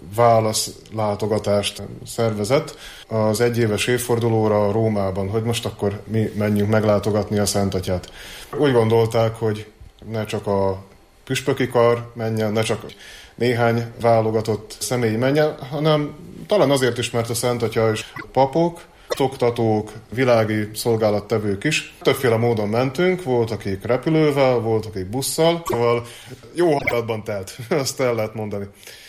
válaszlátogatást szervezett az egyéves évfordulóra Rómában, hogy most akkor mi menjünk meglátogatni a Szentatyát. Úgy gondolták, hogy ne csak a püspöki kar menjen, ne csak néhány válogatott személy menjen, hanem talán azért is, mert a Szentatya és papok, oktatók, világi szolgálattevők is. Többféle módon mentünk, volt akik repülővel, volt akik busszal, szóval jó hangulatban telt, azt el lehet mondani.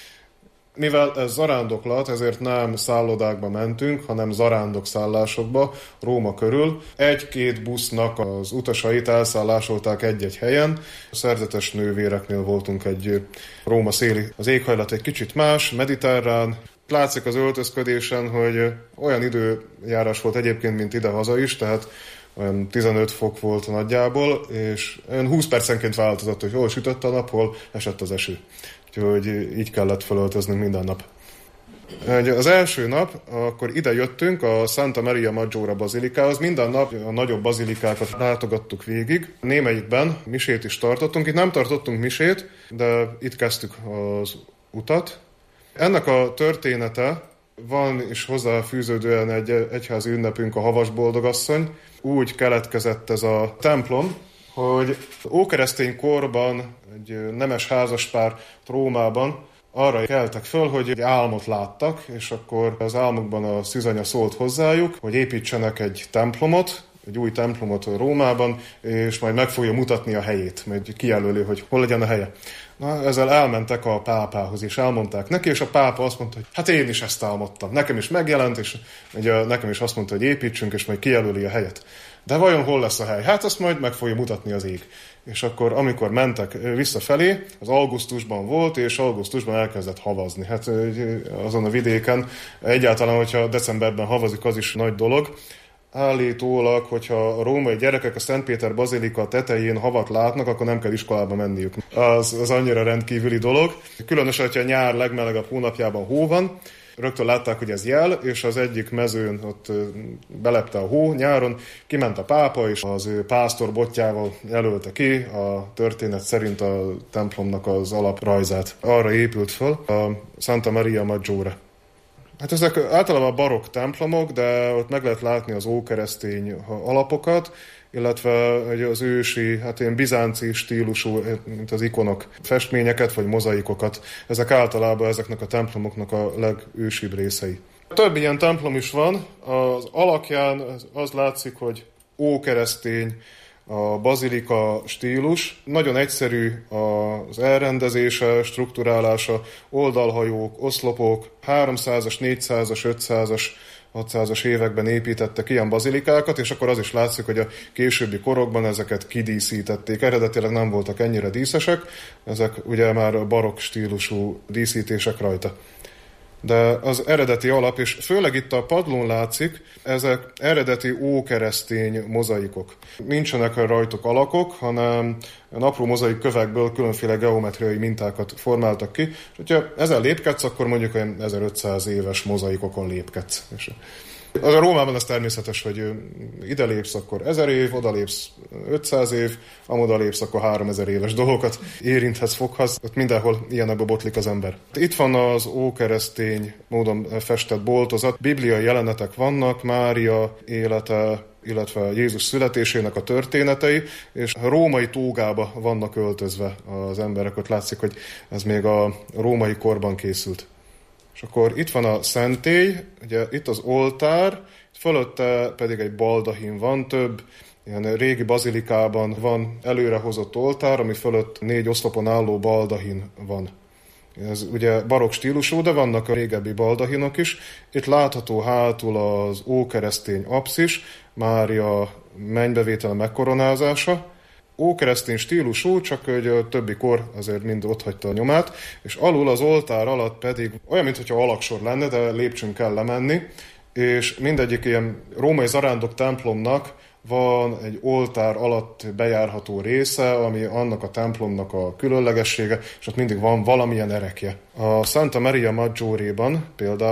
Mivel ez zarándoklat, ezért nem szállodákba mentünk, hanem zarándokszállásokba Róma körül. Egy-két busznak az utasait elszállásolták egy-egy helyen. A szerzetes nővéreknél voltunk egy Róma széli. Az éghajlat egy kicsit más, mediterrán. Látszik az öltözködésen, hogy olyan időjárás volt egyébként, mint idehaza is, tehát olyan 15 fok volt nagyjából, és olyan 20 percenként változott, hogy hol sütött a nap, hol esett az eső. Úgyhogy így kellett felöltöznünk minden nap. Az első nap, akkor ide jöttünk a Santa Maria Maggiore bazilikához. Minden nap a nagyobb bazilikákat látogattuk végig. Némelyikben misét is tartottunk. Itt nem tartottunk misét, de itt kezdtük az utat. Ennek a története van is hozzáfűződően egy egyházi ünnepünk, a Havas Boldogasszony. Úgy keletkezett ez a templom, hogy ókeresztény korban egy nemes házaspár Rómában arra keltek föl, hogy egy álmot láttak, és akkor az álmukban a szűzanya szólt hozzájuk, hogy építsenek egy templomot, egy új templomot Rómában, és majd meg fogja mutatni a helyét, majd kijelöli, hogy hol legyen a helye. Na, ezzel elmentek a pápához, és elmondták neki, és a pápa azt mondta, hogy hát én is ezt álmodtam. Nekem is megjelent, és ugye nekem is azt mondta, hogy építsünk, és majd kijelöli a helyet. De vajon hol lesz a hely? Hát azt majd meg fogja mutatni az ég. És akkor, amikor mentek visszafelé, az augusztusban volt, és augusztusban elkezdett havazni. Hát azon a vidéken egyáltalán, hogyha decemberben havazik, az is nagy dolog. Állítólag, hogyha a római gyerekek a Szent Péter bazilika tetején havat látnak, akkor nem kell iskolába menniük. Az annyira rendkívüli dolog. Különösen, hogyha a nyár legmelegebb hónapjában hó van, rögtön látták, hogy ez jel, és az egyik mezőn ott belepte a hó nyáron, kiment a pápa, és az ő pásztor botjával jelölte ki a történet szerint a templomnak az alaprajzát. Arra épült föl a Santa Maria Maggiore. Hát ezek általában barokk templomok, de ott meg lehet látni az ókeresztény alapokat, illetve az ősi, hát ilyen bizánci stílusú, mint az ikonok, festményeket vagy mozaikokat. Ezek általában ezeknek a templomoknak a legősibb részei. Több ilyen templom is van. Az alakján az látszik, hogy ókeresztény a bazilika stílus. Nagyon egyszerű az elrendezése, strukturálása, oldalhajók, oszlopok, 300-as, 400-as, 500-as, 600-as években építettek ilyen bazilikákat, és akkor az is látszik, hogy a későbbi korokban ezeket kidíszítették. Eredetileg nem voltak ennyire díszesek, ezek ugye már barokk stílusú díszítések rajta. De az eredeti alap, és főleg itt a padlón látszik, ezek eredeti ókeresztény mozaikok. Nincsenek rajtuk alakok, hanem apró mozaik kövekből különféle geometriai mintákat formáltak ki, és hogyha ezzel lépkedsz, akkor mondjuk olyan 1500 éves mozaikokon lépkedsz. A Rómában ez természetes, hogy ide lépsz, akkor 1000 év, oda lépsz 500 év, amoda lépsz, akkor 3000 éves dolgokat érinthetsz, foghatsz. Ott mindenhol ilyenekbe botlik az ember. Itt van az ókeresztény módon festett boltozat. Bibliai jelenetek vannak, Mária élete, illetve Jézus születésének a történetei, és római tógába vannak öltözve az emberek. Ott látszik, hogy ez még a római korban készült. És akkor itt van a szentély, ugye itt az oltár, fölötte pedig egy baldahin van, több ilyen régi bazilikában van előrehozott oltár, ami fölött 4 oszlopon álló baldahin van. Ez ugye barokk stílusú, de vannak a régebbi baldahinok is. Itt látható hátul az ókeresztény apszis, Mária mennybevétele megkoronázása. Ókeresztény stílusú, csak hogy a többi kor azért mind otthagyta a nyomát, és alul az oltár alatt pedig olyan, mintha alaksor lenne, de lépcsőn kell lemenni, és mindegyik ilyen római zarándok templomnak van egy oltár alatt bejárható része, ami annak a templomnak a különlegessége, és ott mindig van valamilyen erekje. A Santa Maria Maggiore-ban például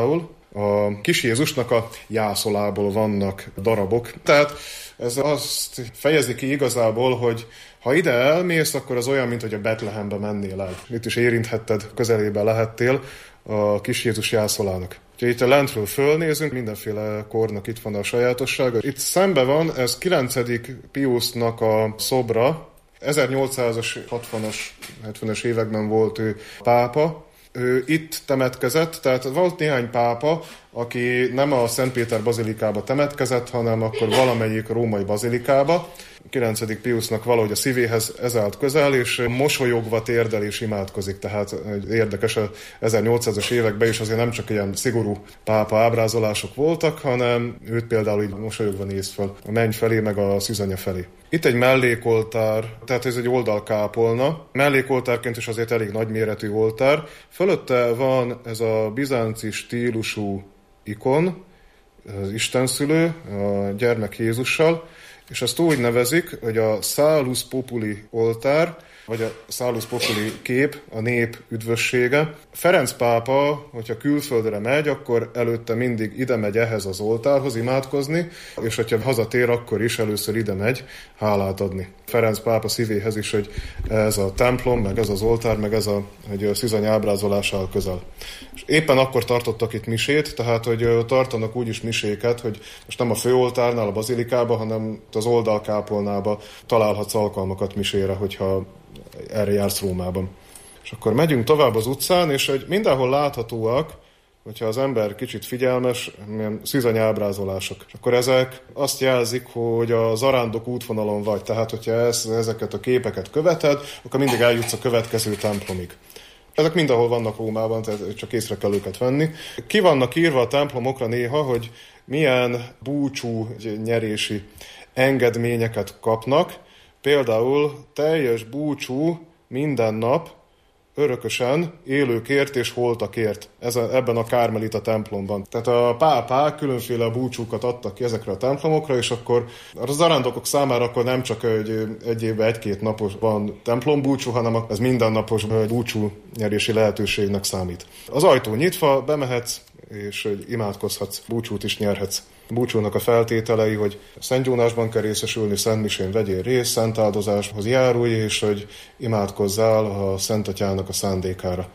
A kis Jézusnak a jászolából vannak darabok. Tehát ez azt fejezi ki igazából, hogy ha ide elmész, akkor az olyan, mint hogy a Betlehembe mennél el. Itt is érinthetted, közelében lehettél a kis Jézus jászolának. Ha itt a lentről fölnézünk, mindenféle kornak itt van a sajátossága. Itt szembe van, ez 9. Piusnak a szobra, 1800-as, 60-as, 70-es években volt ő pápa. Ő itt temetkezett, tehát volt néhány pápa, aki nem a Szentpéter bazilikába temetkezett, hanem akkor valamelyik római bazilikába. 9. Piusnak valahogy a szívéhez ez állt közel, és mosolyogva térdel és imádkozik. Tehát érdekes, a 1800-as években is azért nem csak ilyen szigorú pápa ábrázolások voltak, hanem őt például így mosolyogva néz fel a menny felé, meg a szűzanya felé. Itt egy mellékoltár, tehát ez egy oldalkápolna. Mellékoltárként is azért elég nagyméretű oltár. Fölötte van ez a bizánci stílusú ikon, az istenszülő, a gyermek Jézussal, és azt úgy nevezik, hogy a Salus Populi oltár, vagy a Salus Populi kép, a nép üdvössége. Ferenc pápa, hogyha külföldre megy, akkor előtte mindig ide megy ehhez az oltárhoz imádkozni, és hogyha hazatér, akkor is először ide megy hálát adni. Ferenc pápa szívéhez is, hogy ez a templom, meg ez az oltár, meg ez a szűzany ábrázolással közel. És éppen akkor tartottak itt misét, tehát hogy tartanak úgyis miséket, hogy most nem a főoltárnál, a bazilikába, hanem az oldalkápolnába találhatsz alkalmakat misére, hogyha erre jársz Rómában. És akkor megyünk tovább az utcán, és hogy mindenhol láthatóak, hogyha az ember kicsit figyelmes, milyen szűzany ábrázolások. És akkor ezek azt jelzik, hogy a zarándok útvonalon vagy. Tehát, hogyha ezeket a képeket követed, akkor mindig eljutsz a következő templomig. Ezek mindenhol vannak Rómában, tehát csak észre kell őket venni. Ki vannak írva a templomokra néha, hogy milyen búcsú nyerési engedményeket kapnak. Például teljes búcsú minden nap, örökösen élőkért és holtakért ebben a Kármelita templomban. Tehát a pápák különféle búcsúkat adtak ki ezekre a templomokra, és akkor a zarándokok számára akkor nem csak egy évben 1-2 napos van templombúcsú, hanem ez mindennapos búcsú nyerési lehetőségnek számít. Az ajtó nyitva, bemehetsz, és hogy imádkozhatsz, búcsút is nyerhetsz. A búcsúnak a feltételei, hogy szentgyónásban kell részesülni, szentmisén vegyél részt, szentáldozáshoz járulj, és hogy imádkozzál a Szent Atyának a szándékára.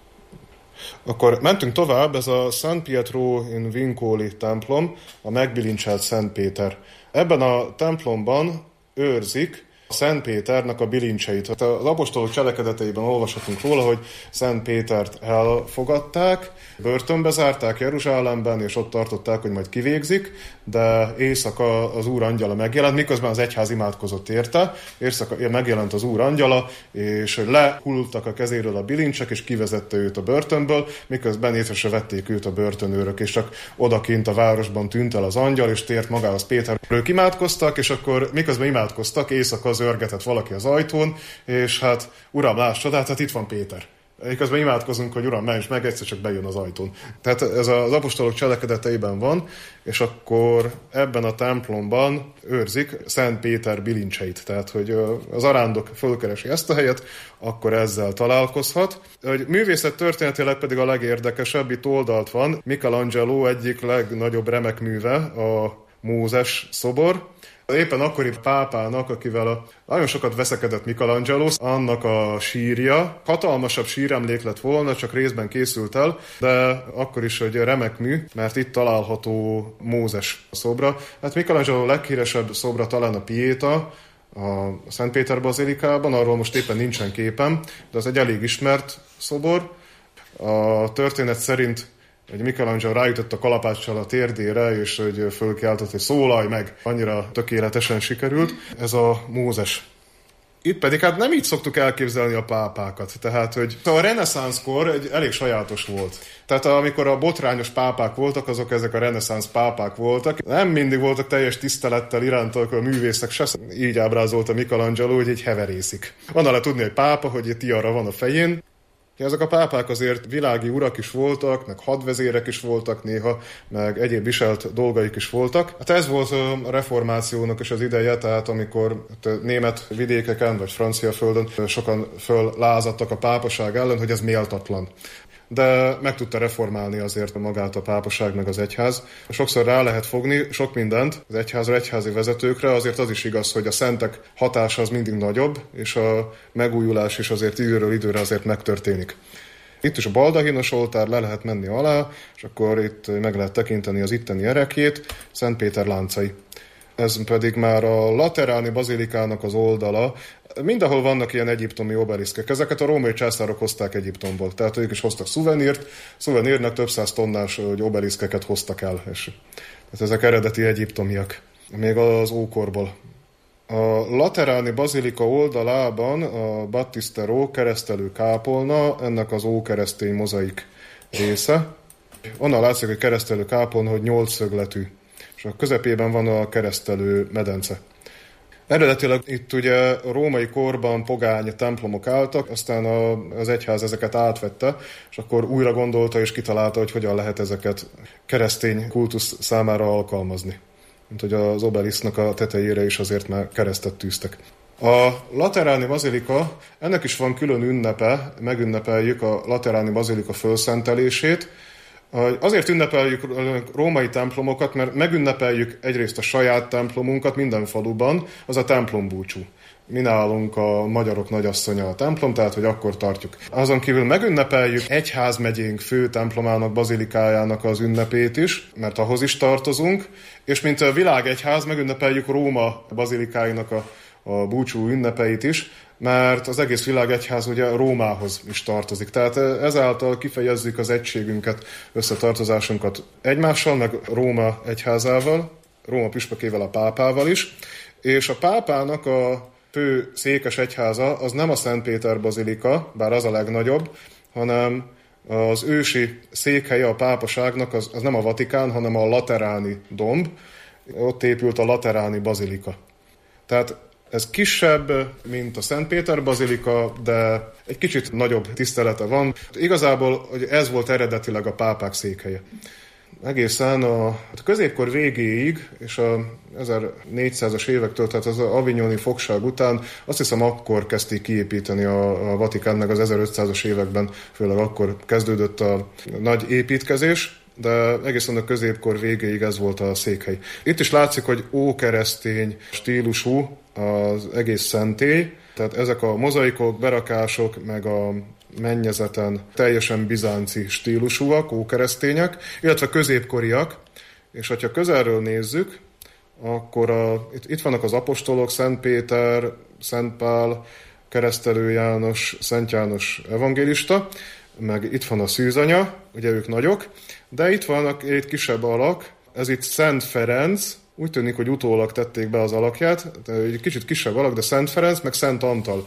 Akkor mentünk tovább, ez a San Pietro in Vincoli templom, a megbilincselt Szent Péter. Ebben a templomban őrzik Szent Péternek a bilincseit. Az apostolok cselekedeteiben olvashatunk róla, hogy Szent Pétert elfogadták, börtönbe zárták Jeruzsálemben, és ott tartották, hogy majd kivégzik, de éjszaka az Úr angyala megjelent, miközben az egyház imádkozott érte, éjszaka megjelent az Úr angyala, és lehultak a kezéről a bilincsek, és kivezette őt a börtönből, miközben észre se vették őt a börtönőrök, és csak odakint a városban tűnt el az angyal, és tért magához Péter. Ők imádkoztak, és akkor miközben imádkoztak, éjszaka zörgetett valaki az ajtón, és hát Uram, láss csodát, hát itt van Péter. Miközben imádkozunk, hogy Uram, menj meg, egyszer csak bejön az ajtón. Tehát ez az apostolok cselekedeteiben van, és akkor ebben a templomban őrzik Szent Péter bilincseit. Tehát, hogy az arándok fölkeresi ezt a helyet, akkor ezzel találkozhat. Hogy művészet történetileg pedig a legérdekesebb, itt oldalt van Michelangelo egyik legnagyobb remek műve, a Mózes szobor. Éppen akkori pápának, akivel nagyon sokat veszekedett Michelangelo, annak a sírja, hatalmasabb síremlék lett volna, csak részben készült el, de akkor is egy remek mű, mert itt található Mózes szobra. Hát Michelangelo leghíresebb szobra talán a Pieta, a Szent Péter bazilikában, arról most éppen nincsen képem, de az egy elég ismert szobor. A történet szerint hogy Michelangelo rájutott a kalapáccsal a térdére, és hogy fölkiáltott, hogy szólalj meg. Annyira tökéletesen sikerült. Ez a Mózes. Itt pedig hát nem így szoktuk elképzelni a pápákat. Tehát, hogy a reneszánszkor egy elég sajátos volt. Tehát amikor a botrányos pápák voltak, azok ezek a reneszánsz pápák voltak. Nem mindig voltak teljes tisztelettel irántak a művészek, se így ábrázolta Michelangelo, hogy egy heverészik. Van le tudni egy pápa, hogy egy tiara van a fején. Ezek a pápák azért világi urak is voltak, meg hadvezérek is voltak néha, meg egyéb viselt dolgaik is voltak. Hát ez volt a reformációnak is az ideje, tehát amikor német vidékeken vagy francia földön sokan föllázadtak a pápaság ellen, hogy ez méltatlan. de meg tudta reformálni azért magát a pápaság meg az egyház. Sokszor rá lehet fogni sok mindent az egyházra, egyházi vezetőkre, azért az is igaz, hogy a szentek hatása az mindig nagyobb, és a megújulás is azért időről időre azért megtörténik. Itt is a baldahinos oltár, le lehet menni alá, és akkor itt meg lehet tekinteni az itteni erekjét, Szent Péter láncai. Ez pedig már a lateráni bazilikának az oldala. Mindahol vannak ilyen egyiptomi obeliszkek. Ezeket a római császárok hozták Egyiptomból. Tehát ők is hoztak szuvenírnak több száz tonnás obeliszkeket hoztak el. És tehát ezek eredeti egyiptomiak, még az ókorból. A lateráni bazilika oldalában a Battistero keresztelő kápolna, ennek az ókeresztény mozaik része. Onnan látszik, hogy keresztelő kápolna, hogy 8 szögletű, és a közepében van a keresztelő medence. Eredetileg itt ugye a római korban pogány templomok álltak, aztán az egyház ezeket átvette, és akkor újra gondolta és kitalálta, hogy hogyan lehet ezeket keresztény kultusz számára alkalmazni. Mint hogy az obelisznak a tetejére is azért már keresztet tűztek. A lateráni bazilika, ennek is van külön ünnepe, megünnepeljük a lateráni bazilika fölszentelését. Azért ünnepeljük római templomokat, mert megünnepeljük egyrészt a saját templomunkat minden faluban, az a templombúcsú. Mi nálunk a magyarok nagyasszonya a templom, tehát hogy akkor tartjuk. Azon kívül megünnepeljük egyházmegyénk fő templomának, bazilikájának az ünnepét is, mert ahhoz is tartozunk, és mint a világegyház megünnepeljük Róma bazilikáinak a búcsú ünnepeit is, mert az egész világegyház ugye Rómához is tartozik. Tehát ezáltal kifejezzük az egységünket, összetartozásunkat egymással, meg Róma egyházával, Róma püspökével, a pápával is, és a pápának a fő székes egyháza az nem a Szent Péter bazilika, bár az a legnagyobb, hanem az ősi székhelye a pápaságnak az nem a Vatikán, hanem a Lateráni domb. Ott épült a Lateráni bazilika. Tehát ez kisebb, mint a Szent Péter bazilika, de egy kicsit nagyobb tisztelete van. Igazából hogy ez volt eredetileg a pápák székhelye. Egészen a középkor végéig, és a 1400-as évektől, tehát az avignoni fogság után, azt hiszem akkor kezdték kiépíteni a Vatikán, meg az 1500-as években, főleg akkor kezdődött a nagy építkezés, de egészen a középkor végéig ez volt a székhely. Itt is látszik, hogy ókeresztény stílusú az egész szentély, tehát ezek a mozaikok, berakások, meg a mennyezeten teljesen bizánci stílusúak, ókeresztények, illetve középkoriak, és ha közelről nézzük, akkor itt vannak az apostolok, Szent Péter, Szent Pál, Keresztelő János, Szent János evangélista, meg itt van a szűzanya, ugye ők nagyok, de itt vannak egy kisebb alak, ez itt Szent Ferenc, úgy tűnik, hogy utólag tették be az alakját, egy kicsit kisebb alak, de Szent Ferenc, meg Szent Antal.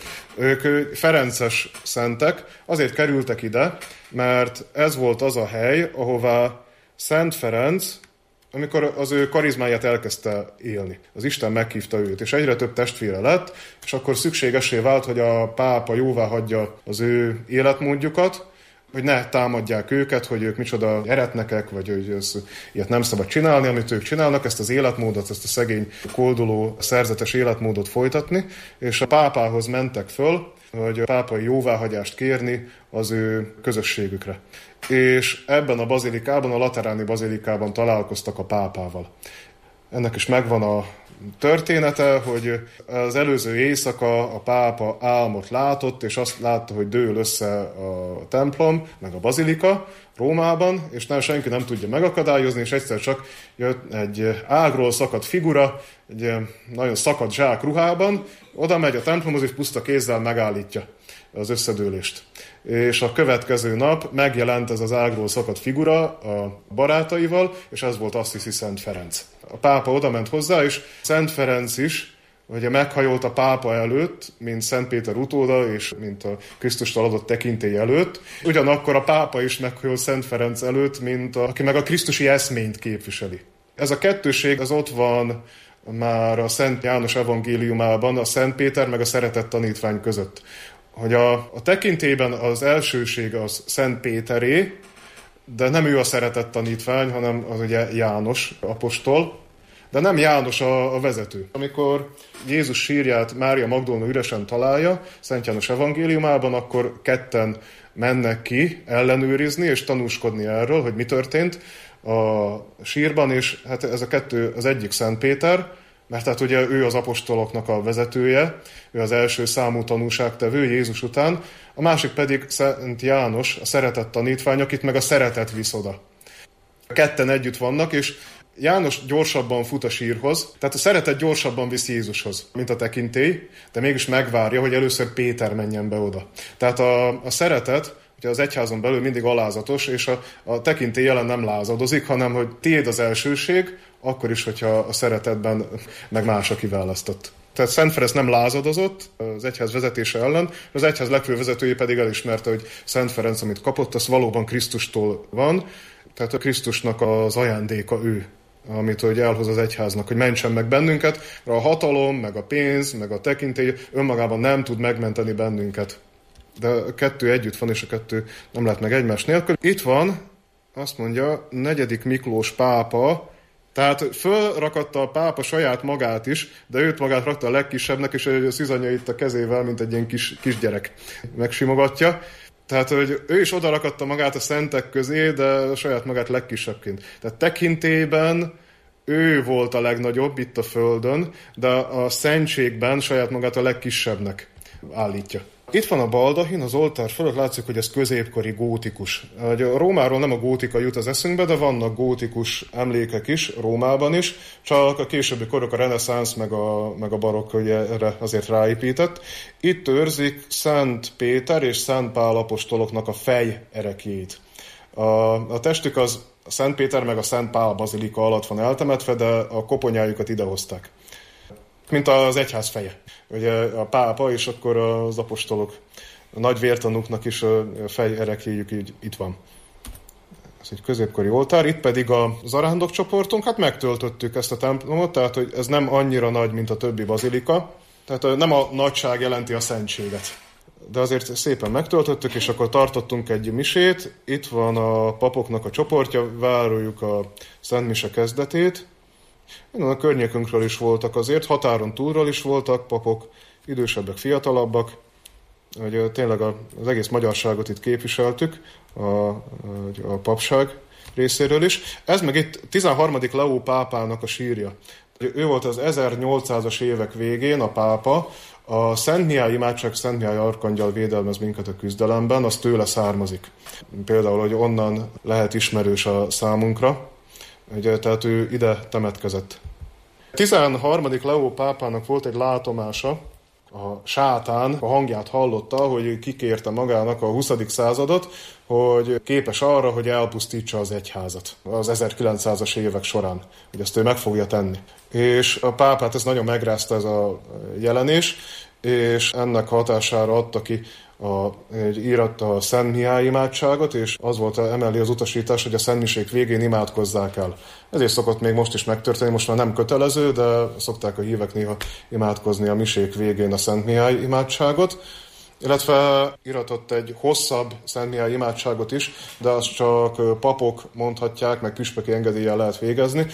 Ők ferences szentek, azért kerültek ide, mert ez volt az a hely, ahová Szent Ferenc, amikor az ő karizmáját elkezdte élni. Az Isten meghívta őt, és egyre több testvére lett, és akkor szükségesé vált, hogy a pápa jóvá hagyja az ő életmódjukat, hogy ne támadják őket, hogy ők micsoda eretnekek, vagy hogy ilyet nem szabad csinálni, amit ők csinálnak, ezt az életmódot, ezt a szegény, kolduló, szerzetes életmódot folytatni, és a pápához mentek föl, hogy a pápai jóváhagyást kérni az ő közösségükre. És ebben a bazilikában, a lateráni bazilikában találkoztak a pápával. Ennek is megvan a története, hogy az előző éjszaka a pápa álmot látott, és azt látta, hogy dől össze a templom, meg a bazilika Rómában, és senki nem tudja megakadályozni, és egyszer csak jött egy ágról szakadt figura, egy nagyon szakadt zsák ruhában, oda megy a templomhoz, és puszta kézzel megállítja az összedőlést. És a következő nap megjelent ez az ágról szakadt figura a barátaival, és ez volt Assisi Szent Ferenc. A pápa oda ment hozzá, és Szent Ferenc is ugye meghajolt a pápa előtt, mint Szent Péter utóda, és mint a Krisztustól adott tekintély előtt. Ugyanakkor a pápa is meghajolt Szent Ferenc előtt, mint aki meg a krisztusi eszményt képviseli. Ez a kettőség az ott van már a Szent János evangéliumában, a Szent Péter meg a szeretett tanítvány között. Hogy a tekintélyben az elsőség az Szent Péteré, de nem ő a szeretett tanítvány, hanem az ugye János apostol. de nem János a vezető. Amikor Jézus sírját Mária Magdolna üresen találja, Szent János evangéliumában, akkor ketten mennek ki ellenőrizni és tanúskodni erről, hogy mi történt a sírban, és hát ez a kettő, az egyik Szent Péter, mert hát ugye ő az apostoloknak a vezetője, ő az első számú tanúságtevő Jézus után, a másik pedig Szent János, a szeretett tanítvány, akit meg a szeretet visz oda. Ketten együtt vannak, és János gyorsabban fut a sírhoz, tehát a szeretet gyorsabban visz Jézushoz, mint a tekintély, de mégis megvárja, hogy először Péter menjen be oda. Tehát a szeretet, ugye az egyházon belül mindig alázatos, és a tekintély jelen nem lázadozik, hanem hogy tiéd az elsőség, akkor is, hogyha a szeretetben meg más, aki választott. Tehát Szent Ferenc nem lázadozott az egyház vezetése ellen, az egyház legfőbb vezetője pedig elismerte, hogy Szent Ferenc, amit kapott, az valóban Krisztustól van, tehát a Krisztusnak az ajándéka ő, amit hogy elhoz az egyháznak, hogy mentsen meg bennünket, mert a hatalom, meg a pénz, meg a tekintély önmagában nem tud megmenteni bennünket. De a kettő együtt van, és a kettő nem lehet meg egymás nélkül. Itt van, azt mondja, 4. Miklós pápa, tehát fölrakatta a pápa saját magát is, de őt magát rakta a legkisebbnek, és a szűzanyja itt a kezével, mint egy ilyen kisgyerek megsimogatja. Tehát, hogy ő is odarakatta magát a szentek közé, de saját magát legkisebbként. Tehát tekintélyben ő volt a legnagyobb itt a földön, de a szentségben saját magát a legkisebbnek állítja. Itt van a baldahin, az oltár fölött látszik, hogy ez középkori gótikus. A Rómáról nem a gótika jut az eszünkbe, de vannak gótikus emlékek is Rómában is, csak a későbbi korok, a reneszánsz meg a barokk erre azért ráépített. Itt őrzik Szent Péter és Szent Pál apostoloknak a fejerekjét. A testük az a Szent Péter meg a Szent Pál bazilika alatt van eltemetve, de a koponyájukat idehozták. Mint az egyház feje. Ugye a pápa és akkor az apostolok, a nagy vértanúknak is a fejerekjéjük így itt van. Ez egy középkori oltár, itt pedig a zarándok csoportunk, hát megtöltöttük ezt a templomot, tehát hogy ez nem annyira nagy, mint a többi bazilika, tehát nem a nagyság jelenti a szentséget. De azért szépen megtöltöttük, és akkor tartottunk egy misét, itt van a papoknak a csoportja, várjuk a Szent Mise kezdetét. Innen a környékünkről is voltak azért, határon túlról is voltak papok, idősebbek, fiatalabbak, hogy tényleg az egész magyarságot itt képviseltük, a papság részéről is. Ez meg itt 13. Leó pápának a sírja. Ő volt az 1800-as évek végén a pápa, a Szent Mihály imádság, Szent Mihály arkangyal védelmez minket a küzdelemben, az tőle származik. Például, hogy onnan lehet ismerős a számunkra, ugye, tehát ő ide temetkezett. 13. Leó pápának volt egy látomása, a sátán a hangját hallotta, hogy kikérte magának a 20. századot, hogy képes arra, hogy elpusztítsa az egyházat az 1900-as évek során, hogy ezt ő meg fogja tenni. És a pápát ez nagyon megrázta ez a jelenés, és ennek hatására adta ki íratta a Szent Mihály imádságot, és az volt emellé az utasítás, hogy a szentmisék végén imádkozzák el. Ezért szokott még most is megtörténni, most már nem kötelező, de szokták a hívek néha imádkozni a misék végén a Szent Mihály imádságot, illetve iratott egy hosszabb Szent Mihály imádságot is, de azt csak papok mondhatják, meg püspöki engedéllyel lehet végezni.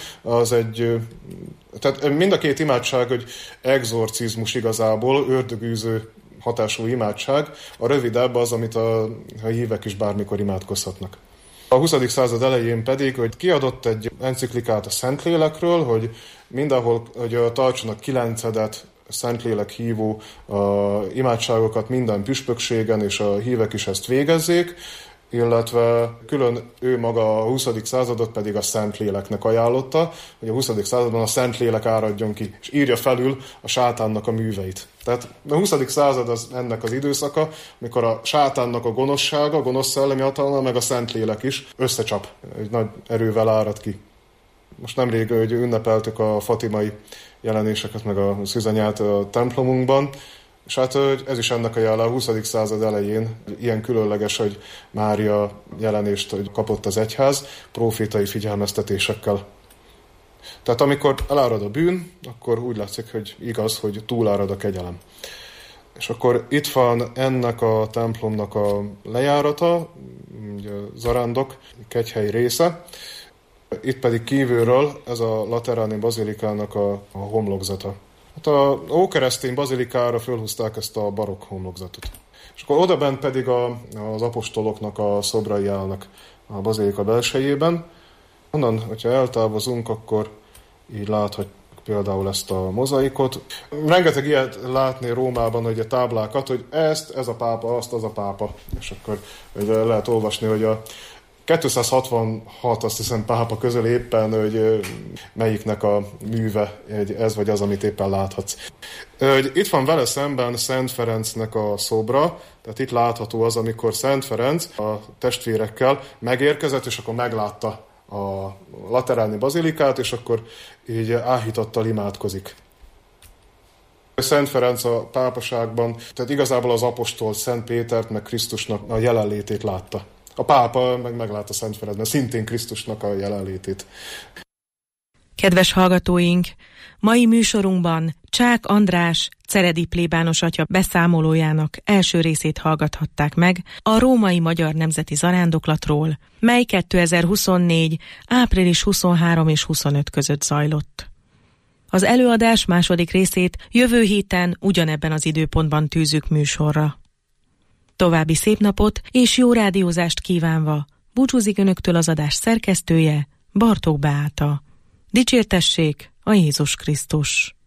Tehát mind a két imádság, hogy exorcizmus igazából, ördögűző hatású imádság, a rövidebb az, amit a hívek is bármikor imádkozhatnak. A 20. század elején pedig, hogy kiadott egy enciklikát a Szentlélekről, hogy mindenhol hogy tartsanak 9 Szentlélek hívó imádságokat minden püspökségen, és a hívek is ezt végezzék, illetve külön ő maga a 20. századot pedig a Szentléleknek ajánlotta, hogy a 20. században a Szentlélek áradjon ki, és írja felül a sátánnak a műveit. Tehát a 20. század az ennek az időszaka, mikor a sátánnak a gonoszsága, a gonosz szellemi hatalma, meg a Szentlélek is összecsap, egy nagy erővel árad ki. Most nemrég hogy ünnepeltük a fatimai jelenéseket, meg a szűzanyát a templomunkban, és hát ez is ennek a jele a 20. század elején ilyen különleges, hogy Mária jelenést hogy kapott az egyház profétai figyelmeztetésekkel. Tehát amikor elárad a bűn, akkor úgy látszik, hogy igaz, hogy túlárad a kegyelem. És akkor itt van ennek a templomnak a lejárata, ugye Zarándok, Kegyhely része. Itt pedig kívülről ez a lateráni bazilikának a homlokzata. Hát a ókeresztény bazilikára fölhúzták ezt a barokk homlokzatot. És akkor odabent pedig az apostoloknak a szobrai állnak a bazilika belsejében. Onnan, hogyha eltávozunk, akkor így láthatjuk például ezt a mozaikot. Rengeteg ilyet látni Rómában, hogy a táblákat, hogy ez a pápa, az a pápa. És akkor lehet olvasni, hogy a 266, azt hiszem, pápa közül éppen, hogy melyiknek a műve ez vagy az, amit éppen láthatsz. Itt van vele szemben Szent Ferencnek a szobra, tehát itt látható az, amikor Szent Ferenc a testvérekkel megérkezett, és akkor meglátta a lateráni bazilikát, és akkor így áhítattal imádkozik. Szent Ferenc a pápaságban, tehát igazából az apostol Szent Pétert, meg Krisztusnak a jelenlétét látta. A pápa meg meglátta Szent Ferencben, szintén Krisztusnak a jelenlétét. Kedves hallgatóink, mai műsorunkban Csák András ceredi plébános atya beszámolójának első részét hallgathatták meg a római magyar nemzeti zarándoklatról, mely 2024. április 23 és 25 között zajlott. Az előadás második részét jövő héten ugyanebben az időpontban tűzzük műsorra. További szép napot és jó rádiózást kívánva búcsúzik önöktől az adás szerkesztője, Bartók Beáta. Dicsértessék a Jézus Krisztus!